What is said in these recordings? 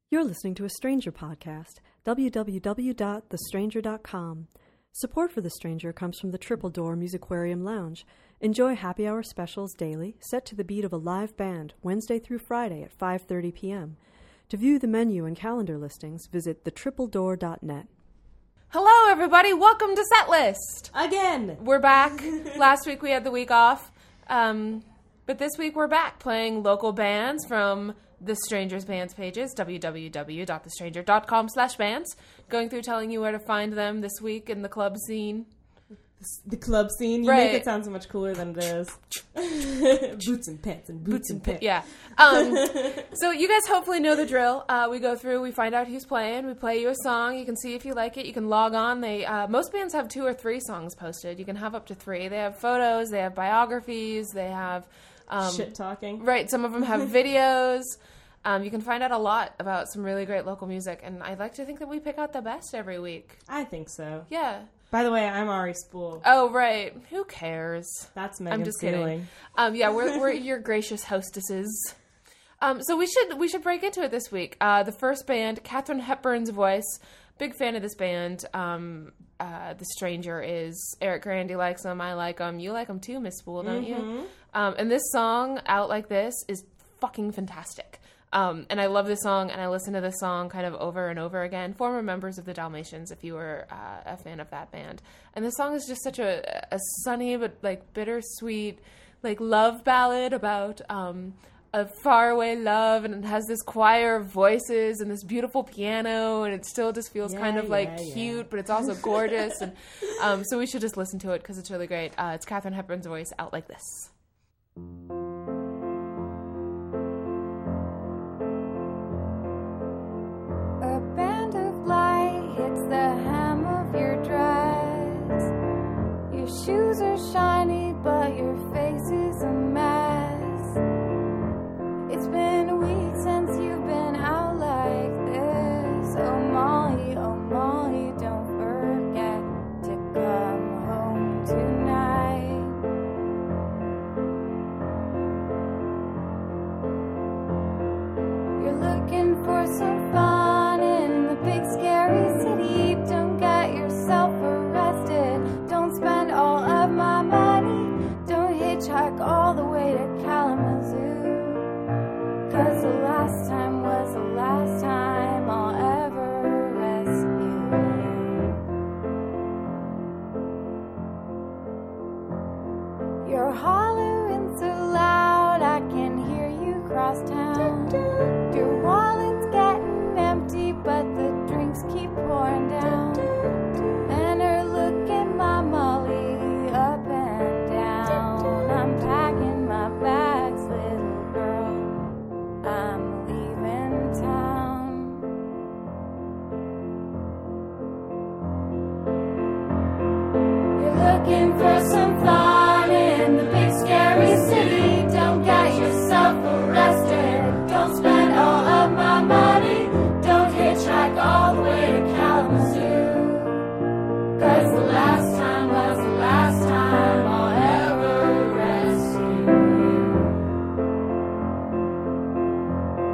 You're listening to a Stranger podcast, www.thestranger.com. Support for The Stranger comes from the Triple Door Musicquarium Lounge. Enjoy happy hour specials daily, set to the beat of a live band, Wednesday through Friday at 5:30 p.m. To view the menu and calendar listings, visit thetripledoor.net. Hello, everybody. Welcome to Setlist. Again. We're back. Last week we had the week off. But this week we're back playing local bands from The Stranger's Bands pages, www.thestranger.com/bands. Going through telling you where to find them this week in the club scene. The club scene? You make it sound so much cooler than it is. Boots and pants and boots and pants. Yeah. So you guys hopefully know the drill. We go through, we find out who's playing, we play you a song, you can see if you like it, you can log on. Most bands have 2 or 3 songs posted. You can have up to 3. They have photos, they have biographies, they have... shit talking. Right, some of them have videos. You can find out a lot about some really great local music, and I like to think that we pick out the best every week. I think so. Yeah. By the way, I'm Ari Spool. Oh, right. Who cares? That's Megan. I'm just Sealing. kidding. Yeah, we're your gracious hostesses. So we should break into it this week. The first band, Katharine Hepburn's Voice. Big fan of this band. The Stranger is. Eric Grandy likes them. I like them. You like them too, Miss Spool, don't you? And this song, Out Like This, is fucking fantastic. And I love this song, and I listen to this song kind of over and over again. Former members of the Dalmatians, if you were a fan of that band. And this song is just such a sunny but like bittersweet like love ballad about a faraway love, and it has this choir of voices and this beautiful piano, and it still just feels kind of like cute, but it's also gorgeous. And so we should just listen to it because it's really great. It's Katharine Hepburn's Voice, Out Like This. A band of light hits the hem of your dress. Your shoes are shiny, but your face is a mess. It's been a week since you've been out like this. Oh Molly, don't forget to come home tonight. You're looking for some fun in the big scary city. Don't get yourself arrested. Don't spend all of my money. Don't hitchhike all the way to Kalamazoo. 'Cause the last time was the last time I'll ever rescue you. You're hollering so loud I can hear you cross town. Your wallet's getting empty, but the drinks keep pouring down. Men are looking my Molly up and down. I'm packing my bags, little girl. I'm leaving town. You're looking for some fun in the big scary city. Don't get yourself arrested. Don't spend all of my money. Don't hitchhike all the way to Kalamazoo. 'Cause the last time was the last time I'll ever rescue you.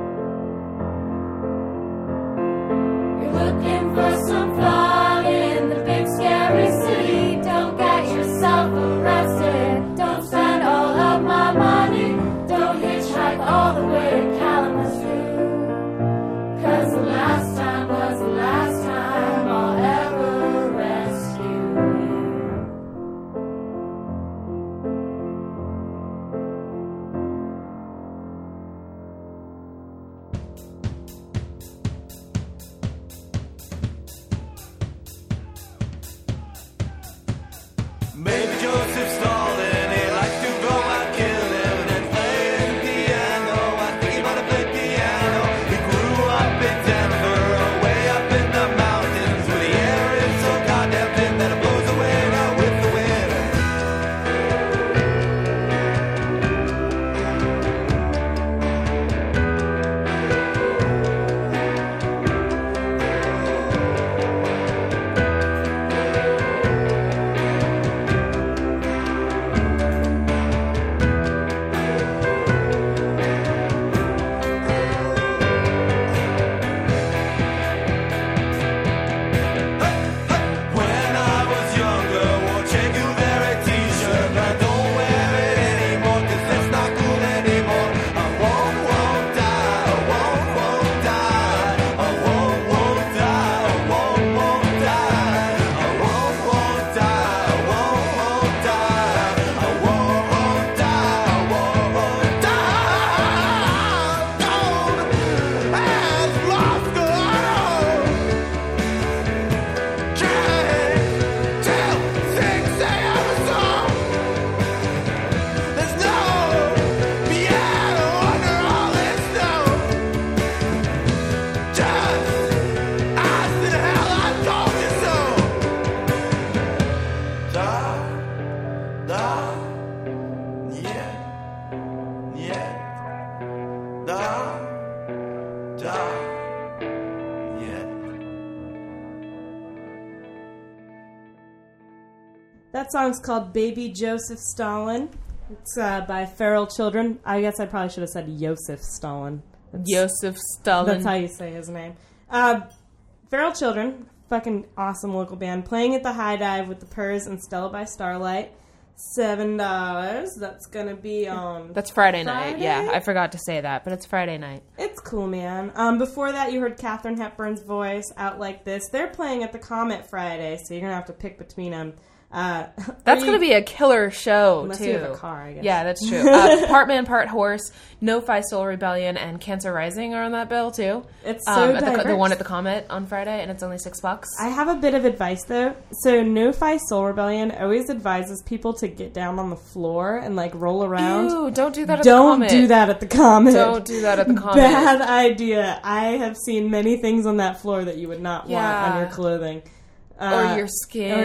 That song's called Baby Joseph Stalin. It's by Feral Children. I guess I probably should have said Joseph Stalin. Joseph Stalin. That's how you say his name. Feral Children, fucking awesome local band, playing at the High Dive with the Purrs and Stella by Starlight. $7. That's gonna be on. That's Friday night. Yeah, I forgot to say that, but it's Friday night. It's cool, man. Before that, you heard Katharine Hepburn's voice, Out Like This. They're playing at the Comet Friday, so you're gonna have to pick between them. That's going to be a killer show, unless too. you have a car, I guess. Yeah, that's true. Part Man, Part Horse, No-Fi Soul Rebellion, and Cancer Rising are on that bill, too. It's so diverse. The one at the Comet on Friday, and it's only $6. I have a bit of advice, though. So No-Fi Soul Rebellion always advises people to get down on the floor and, like, roll around. Ew, don't do that at the Comet. Don't do that at the Comet. Don't do that at the Comet. Bad idea. I have seen many things on that floor that you would not want on your clothing. Or your skin.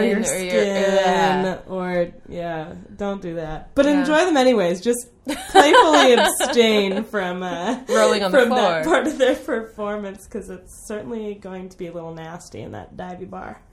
Don't do that. But enjoy them anyways. Just playfully abstain from rolling on the floor. That part of their performance, because it's certainly going to be a little nasty in that divey bar.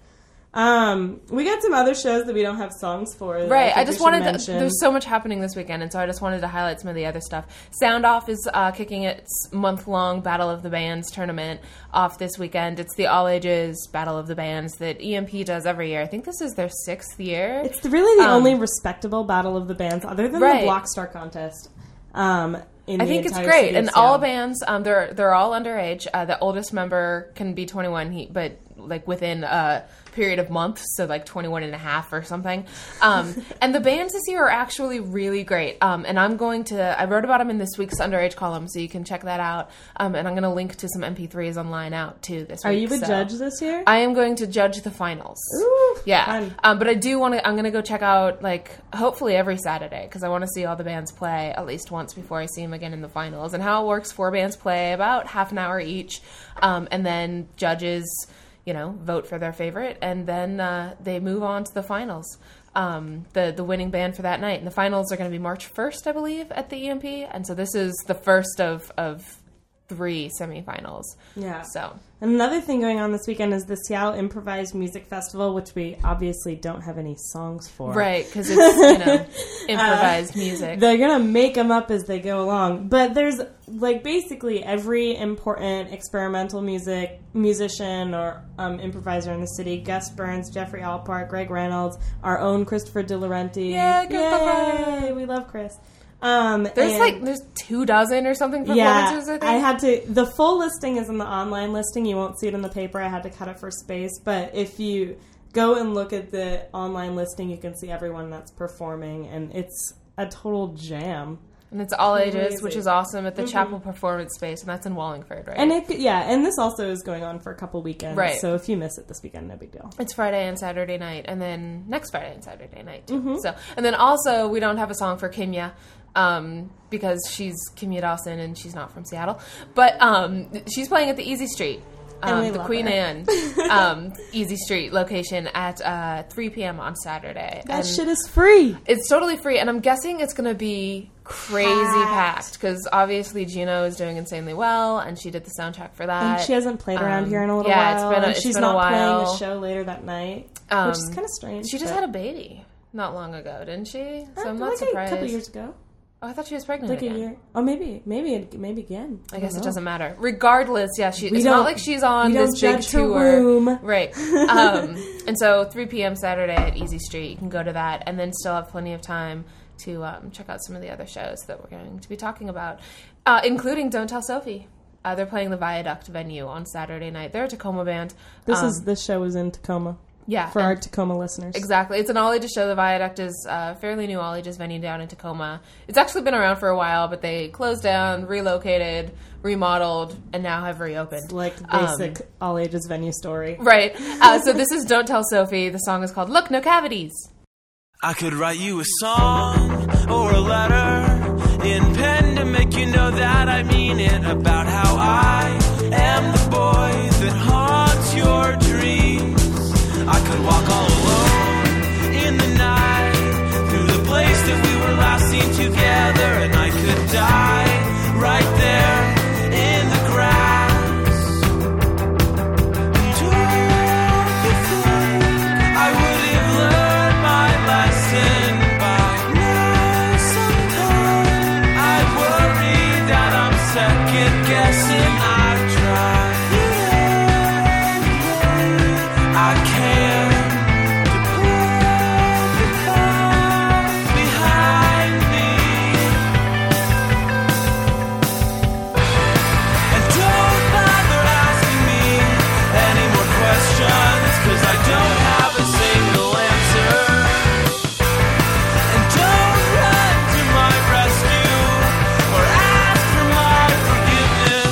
We got some other shows that we don't have songs for. Right, I just wanted to, there's so much happening this weekend, and so I just wanted to highlight some of the other stuff. Sound Off is kicking its month-long Battle of the Bands tournament off this weekend. It's the all-ages Battle of the Bands that EMP does every year. I think this is their 6th year. It's really the only respectable Battle of the Bands, other than the Blockstar contest. I think it's great, and all bands, they're all underage. The oldest member can be 21, but like within a period of months, so like 21 and a half or something. And the bands this year are actually really great. And I wrote about them in this week's underage column, so you can check that out. And I'm going to link to some MP3s online out too this week. Are you a judge this year? I am going to judge the finals. Ooh, yeah. Fun. But I do want to, I'm going to go check out, like, hopefully every Saturday, because I want to see all the bands play at least once before I see them again in the finals. And how it works, 4 bands play about half an hour each. And then judges, vote for their favorite, and then they move on to the finals. The winning band for that night. And the finals are going to be March 1st, I believe, at the EMP. And so this is the first of 3 semifinals. Yeah. So another thing going on this weekend is the Seattle Improvised Music Festival, which we obviously don't have any songs for. Right, because it's, improvised music. They're going to make them up as they go along. But there's, like, basically every important experimental musician or improviser in the city. Gus Burns, Jeffrey Alpart, Greg Reynolds, our own Christopher De Laurenti. Yeah, Christopher! Yay! We love Chris. There's 24 or something performances, I think. The full listing is in the online listing. You won't see it in the paper. I had to cut it for space. But if you go and look at the online listing, you can see everyone that's performing. And it's a total jam. And it's all ages, which is awesome, at the Chapel Performance Space, and that's in Wallingford, right? And and this also is going on for a couple weekends. Right. So if you miss it this weekend, no big deal. It's Friday and Saturday night, and then next Friday and Saturday night, too. Mm-hmm. So, and then also, we don't have a song for Kimya, because she's Kimya Dawson, and she's not from Seattle. But she's playing at the Easy Street. The Queen Anne Easy Street location at 3 p.m. on Saturday. That shit is free. It's totally free, and I'm guessing it's going to be crazy packed, because obviously Juno is doing insanely well, and she did the soundtrack for that. And she hasn't played around here in a little while. She's been a while. Playing a show later that night, which is kind of strange. She just had a baby not long ago, didn't she? So I'm not surprised. A couple years ago. Oh, I thought she was pregnant again. A year. Oh, maybe again. I guess it doesn't matter. Regardless, yeah, it's not like she's on this big tour. Room. Right. And so 3 p.m. Saturday at Easy Street, you can go to that, and then still have plenty of time to check out some of the other shows that we're going to be talking about, including Don't Tell Sophie. They're playing the Viaduct venue on Saturday night. They're a Tacoma band. This show is in Tacoma. Yeah. For our Tacoma listeners. Exactly. It's an all-ages show. The Viaduct is a fairly new all-ages venue down in Tacoma. It's actually been around for a while, but they closed down, relocated, remodeled, and now have reopened. It's like the basic all-ages venue story. Right. So this is Don't Tell Sophie. The song is called Look, No Cavities. I could write you a song or a letter in pen to make you know that I mean it, about how I am the boy that haunts your dreams. I could walk all alone in the night through the place that we were last seen together, and I could die right there in the grass. Don't you think I would have learned my guessing I'd try. I can't put the past behind me. And don't bother asking me any more questions, 'cause I don't have a single answer. And don't run to my rescue or ask for my forgiveness,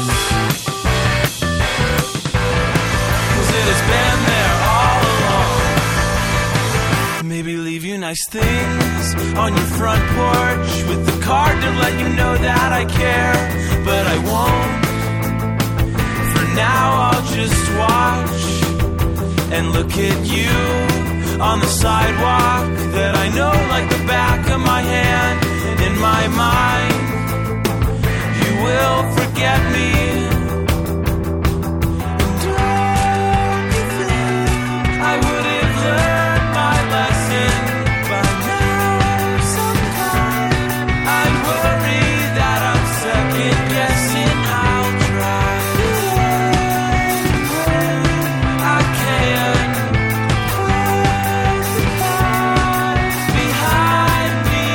'cause it has been there all along. Maybe leave you nice things on your front porch with the card to let you know that I care, but I won't. For now I'll just watch and look at you on the sidewalk that I know like the back of my hand. In my mind, you will forget me. And don't you think I would have learned my lesson by now sometime? I worry that I'm second guessing. I'll try. I can't put the past behind me.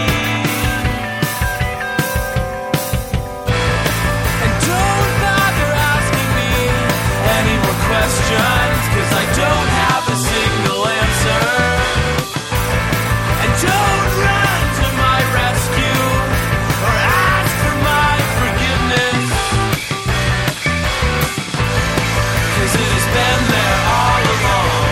And don't bother asking me any more questions, 'cause I don't have a single answer. And don't run to my rescue or ask for my forgiveness, 'cause it has been there all along.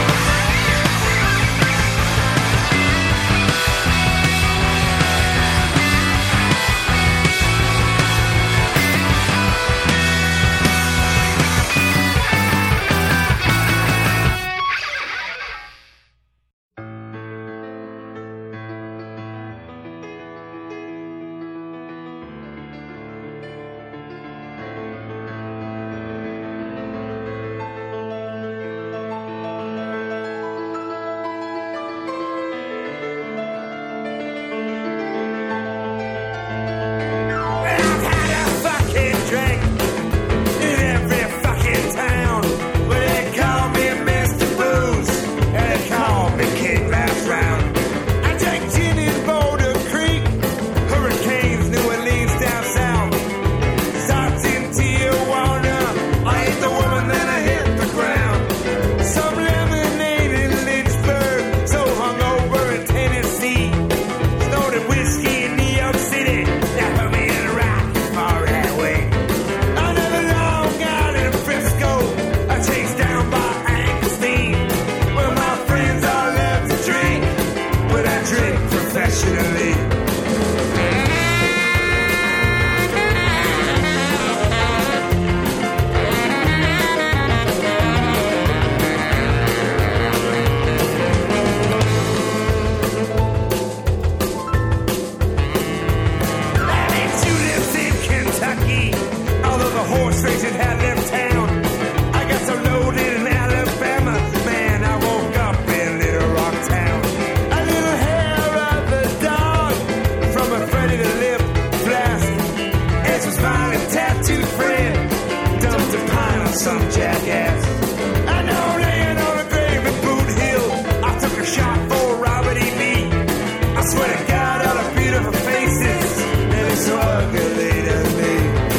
I've had a fucking drink in every fucking town, where they call me Mr. Booze and they call me King Last Round. I drink gin in Boulder Creek, Hurricanes, New Orleans down south, Shots in Tijuana. I hit the woman, then I hit the ground. Some lemonade in Lynchburg, so hungover in Tennessee. Snorted whiskey in New York City, that put me in a rock far that way. Another long out in Frisco, I chased down by Ankelstein. Well, my friends all love to drink, but I drink professionally. That ain't two lives in Kentucky, although the horse racing had left town. I got so loaded in Alabama, man, I woke up in Little Rock Town. A little hair of the dog from a Freddy the Lip flask. Ezra's violent tattooed friend dumped a pine on some jackass. I know laying on a grave in Boot Hill, I took a shot for Robert E. Lee. I swear to God, all the beautiful faces, and it's so ugly to me.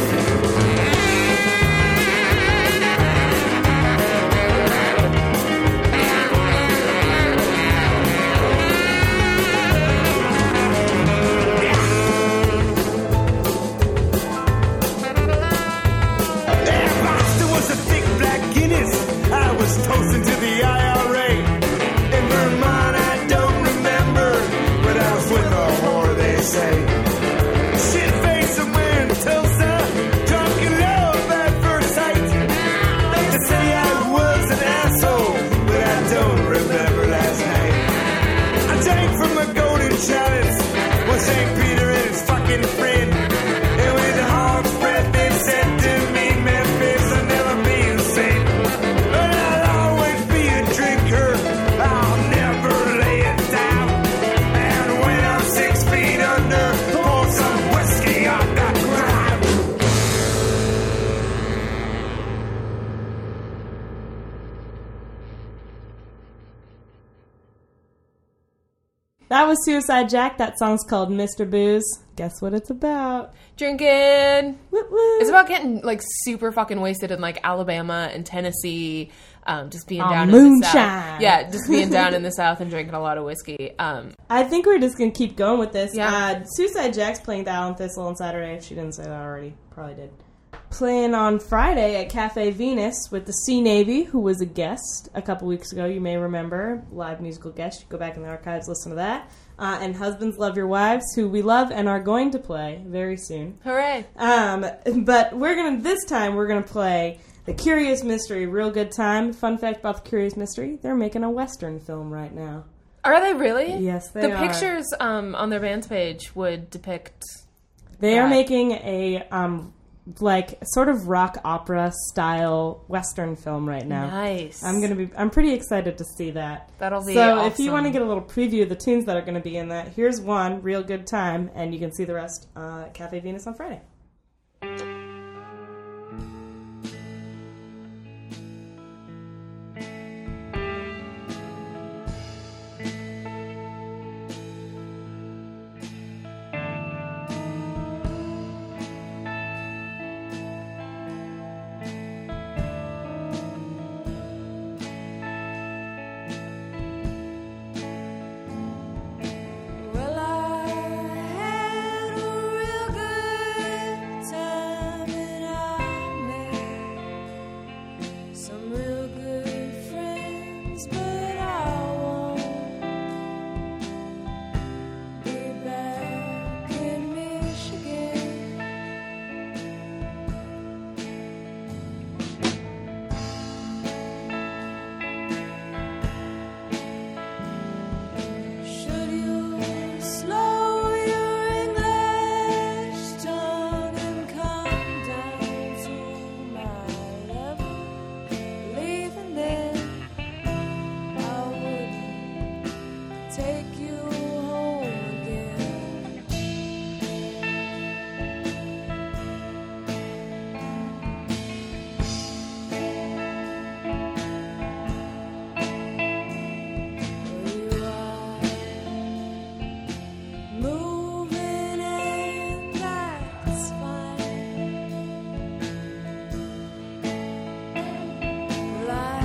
That monster was a thick black Guinness. I was toasting to the IRA. In Vermont, I don't remember, but I was with a whore, they say. Shit face somewhere in Tulsa, drunk in love at first sight. They say I was an asshole, but I don't remember last night. I drank from a golden chalice with St. Peter and his fucking friend. And with the hog's breath they said to me, Memphis, I'll never be the same. But I'll always be a drinker, I'll never lay it down. And when I'm 6 feet under, That was Suicide Jack. That song's called Mr. Booze. Guess what it's about? Drinking. Woo woo. It's about getting like super fucking wasted in like Alabama and Tennessee, just being On down in the moonshine. South. Yeah, just being down in the South and drinking a lot of whiskey. I think we're just going to keep going with this. Yeah. Suicide Jack's playing the Allen Thistle on Saturday. If she didn't say that already, probably did. Playing on Friday at Cafe Venus with the Sea Navy, who was a guest a couple weeks ago. You may remember, live musical guest. You go back in the archives, listen to that. And Husbands Love Your Wives, who we love and are going to play very soon. Hooray. But this time we're gonna play The Curious Mystery. Real good time. Fun fact about The Curious Mystery: they're making a Western film right now. Are they really? Yes, they The are. pictures on their band's page would depict... They are that. making a like sort of rock opera style Western film right now. Nice. I'm pretty excited to see that. That'll be so. awesome. If you want to get a little preview of the tunes that are going to be in that, here's one, Real Good Time, and you can see the rest at Cafe Venus on Friday. Well, I had a real good time and I met some real good friends, but I won't be back in Michigan. Should you slow your English tongue and come down to my level? Leaving then, I would take you home again. You are moving and that's fine. Well, I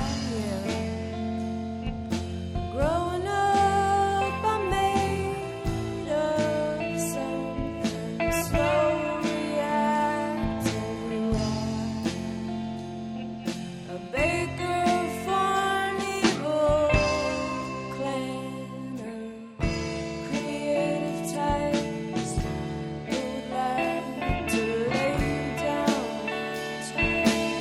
am growing up. I'm made of something slow reacting. You are a baker for an evil clan of creative types who would like to lay down time.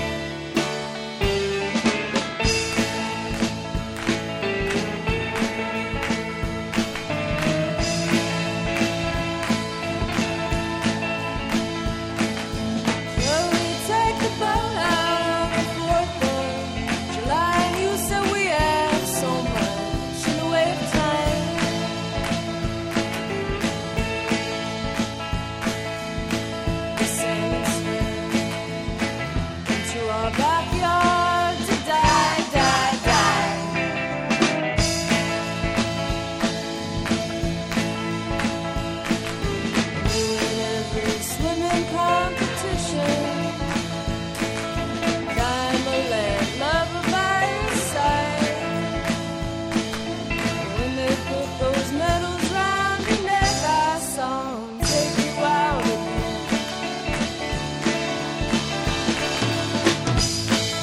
Shall we take the boat out on the 4th of July? You said we have so much in the way of time. The saints into our backyard to die, die, die. You in every swimming competition. Diamond lover by your side. When they put those medals round your neck, I saw 'em take you out again.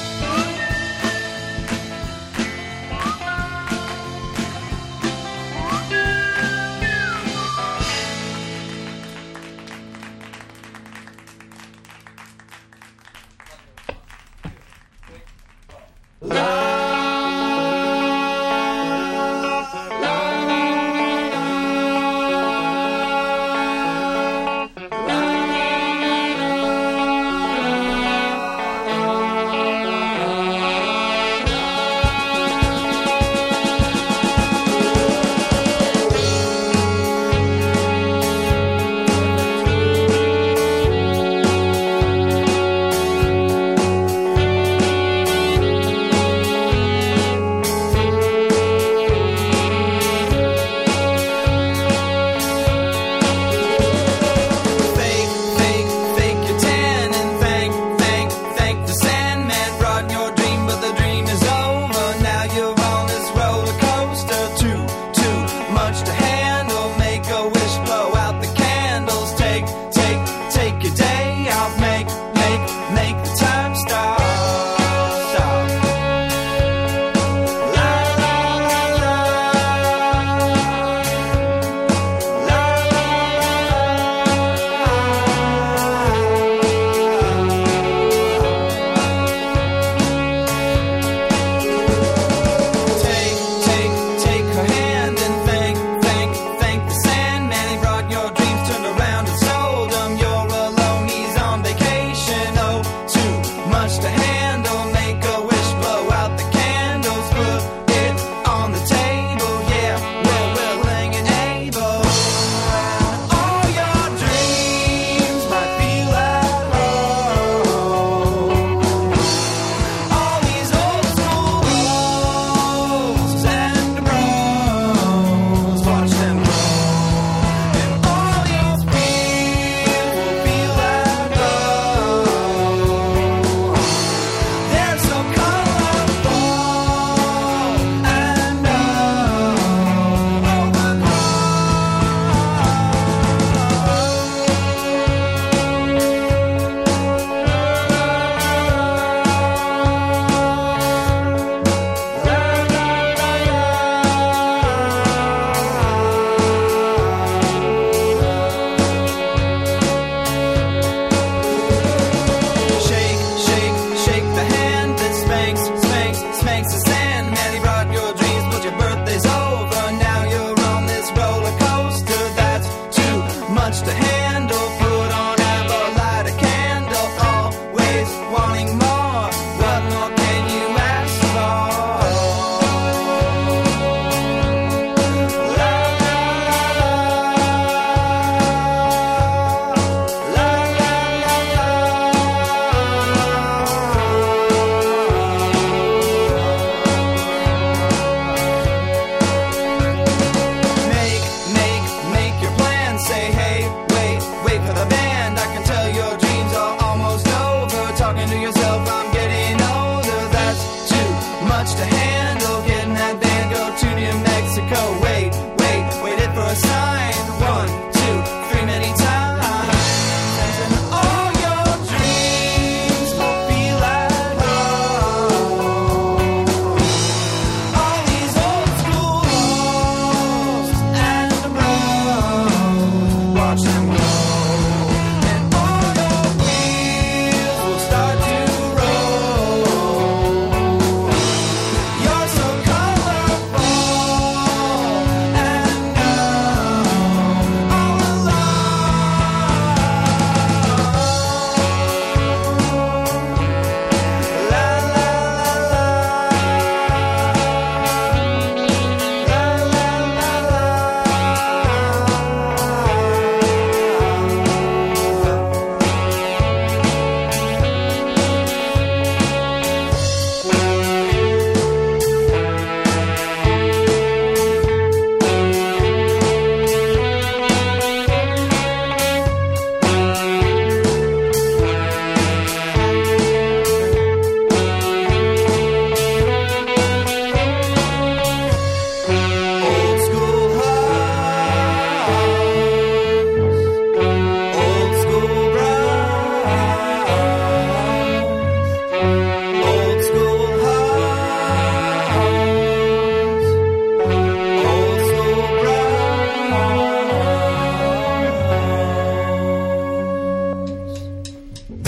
wanting more. What more can you ask for? La la la Make your plan. Say hey, wait for the band. I can tell your dreams are almost over. Talking to yourself, I'm getting older. That's too much to handle. Getting that band, go to New Mexico. Wait it for a sign. 1, 2, 3 many times. And all your dreams will be like home. All these old school halls and roads, watch them go. And all your wheels will start to roll. You're so colorful and young, all alone. La la la Old school halls, old school grounds, old school halls, old school grounds.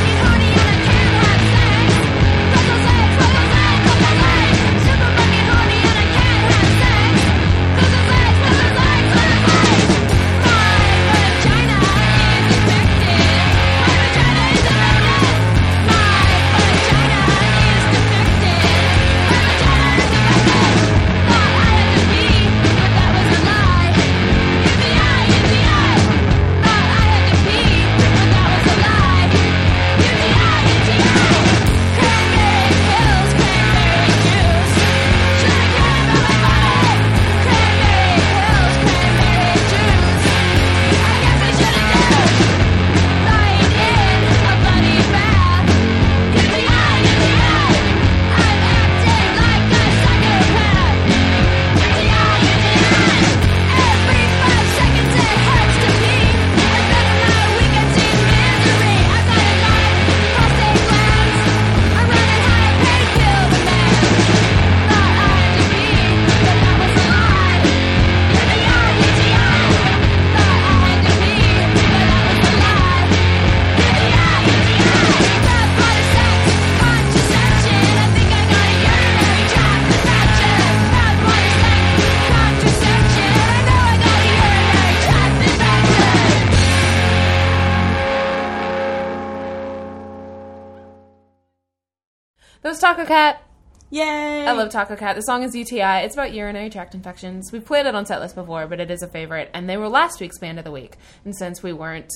That was Taco Cat. Yay! I love Taco Cat. The song is UTI. It's about urinary tract infections. We've played it on Setlist before, but it is a favorite. And they were last week's band of the week. And since we weren't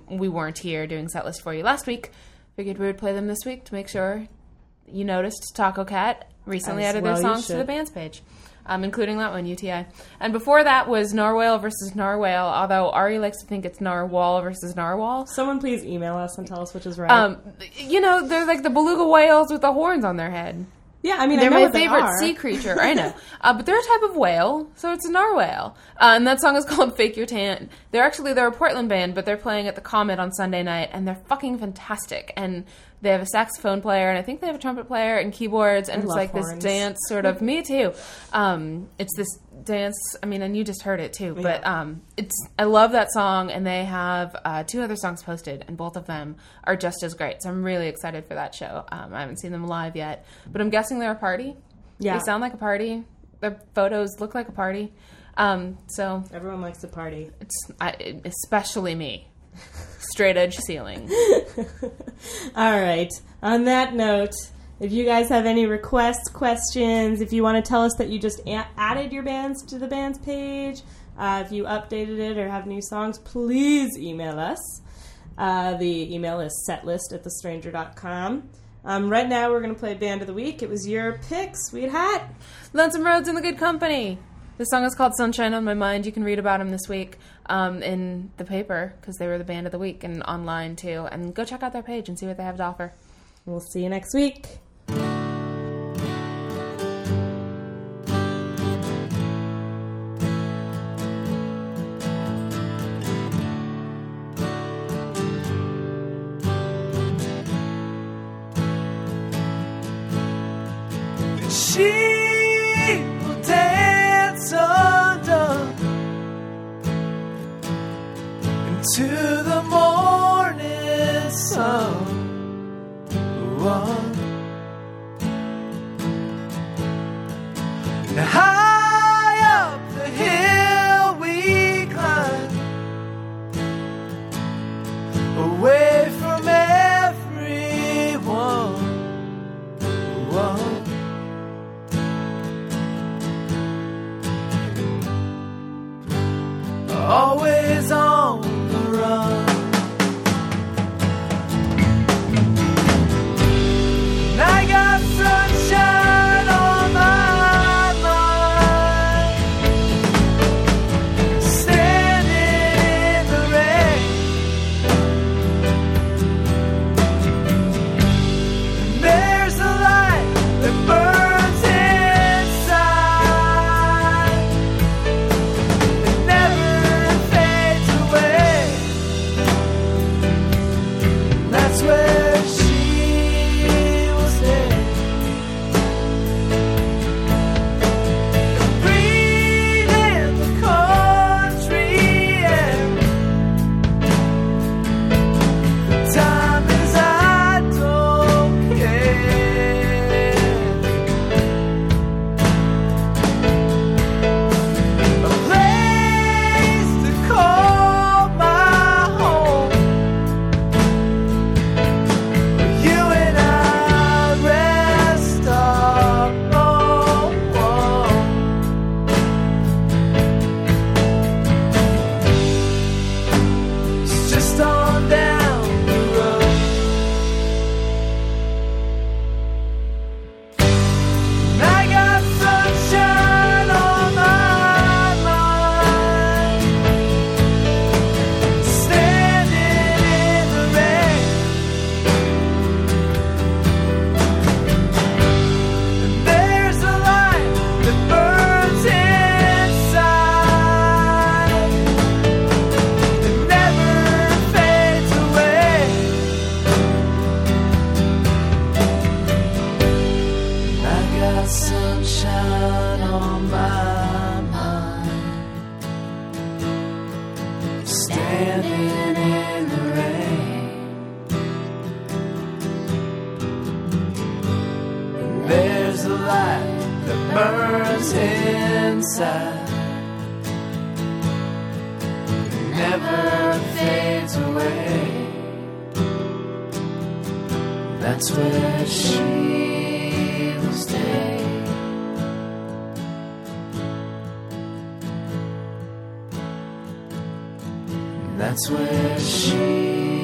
here doing Setlist for you last week, figured we would play them this week to make sure you noticed Taco Cat recently As added well their you songs to the should. bands page, including that one, UTI. And before that was Narwhal versus Narwhal, although Ari likes to think it's Narwhal versus Narwhal. Someone please email us and tell us which is right. They're like the beluga whales with the horns on their head. yeah, I mean, They're I know my what they favorite are. sea creature. I know. But they're a type of whale, so it's a narwhal. And that song is called Fake Your Tan. They're a Portland band, but they're playing at the Comet on Sunday night, and they're fucking fantastic. And they have a saxophone player, and I think they have a trumpet player and keyboards, and I it's love like horns. this dance sort of... Me too. It's this dance... I mean, and you just heard it too, but I love that song, and they have 2 other songs posted, and both of them are just as great. So I'm really excited for that show. I haven't seen them live yet, but I'm guessing they're a party. Yeah. They sound like a party. Their photos look like a party. So Everyone likes to party. especially me. straight edge ceiling. All right. On that note, if you guys have any requests, questions, if you want to tell us that you just added your bands to the bands page, if you updated it or have new songs, please email us. The email is setlist@thestranger.com. Right now we're going to play Band of the Week. It was your pick, Sweet Hat. Lonesome Roads in the Good Company. The song is called Sunshine on My Mind. You can read about them this week in the paper because they were the Band of the Week and online too. And go check out their page and see what they have to offer. We'll see you next week. She will dance undone into the morning sun. Now high up the hill we climb, away from everyone. Always on the run. And I got sunshine on my mind, standing in the rain. And there's a light that burns inside. It never fades away. That's where she will stay. Breathe in the country air. The time is I don't care. A place to call my home. You and I rest our bones. It's just on down the road. And I got sunshine on my mind, standing in the rain. And there's a light that burns inside. It never fades away. I got sunshine on my mind, standing in the rain. And there's a light that burns inside. It never fades away. That's where she will stay. That's where she